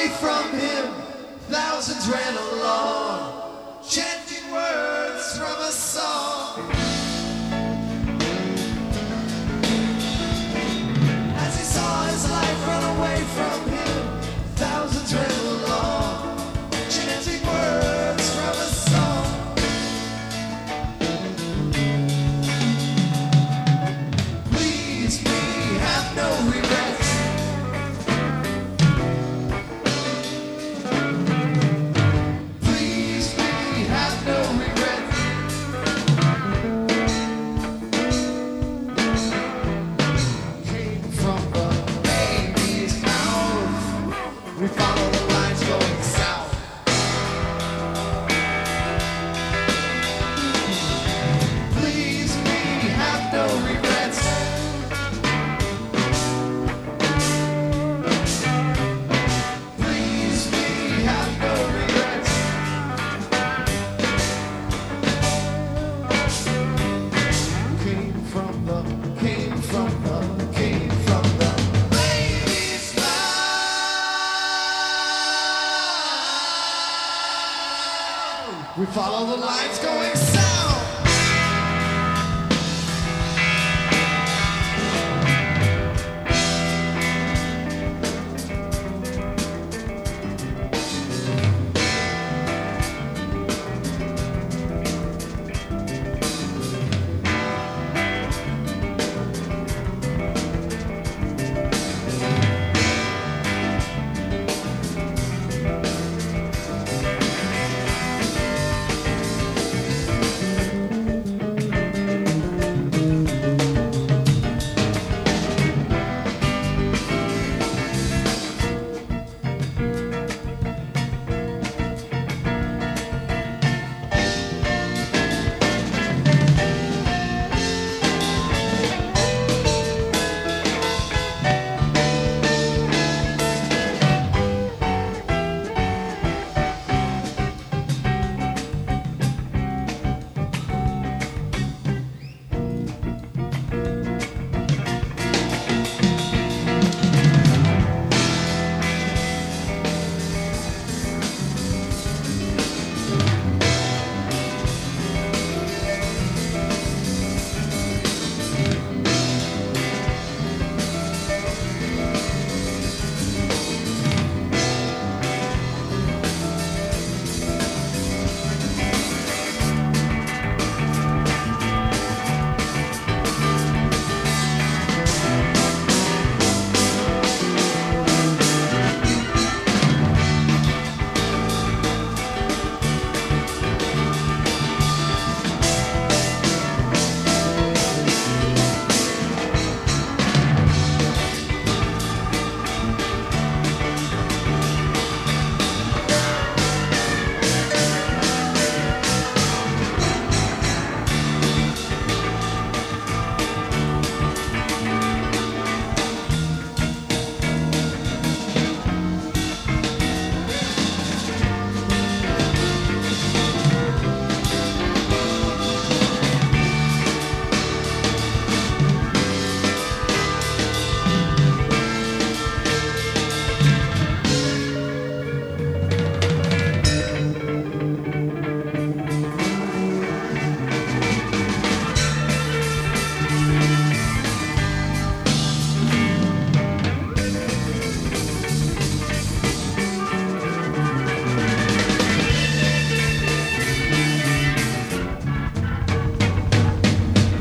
from him, thousands ran along, chanting words from a song. As he saw his life run away from him, thousands ran along, chanting words from a song. Please me, have no regrets. Please me, have no regrets. Came from the baby's mouth. We follow the lines going south. Please me, have no regrets. Please me, have no regrets. Came from the baby's mouth. We follow the lines going south.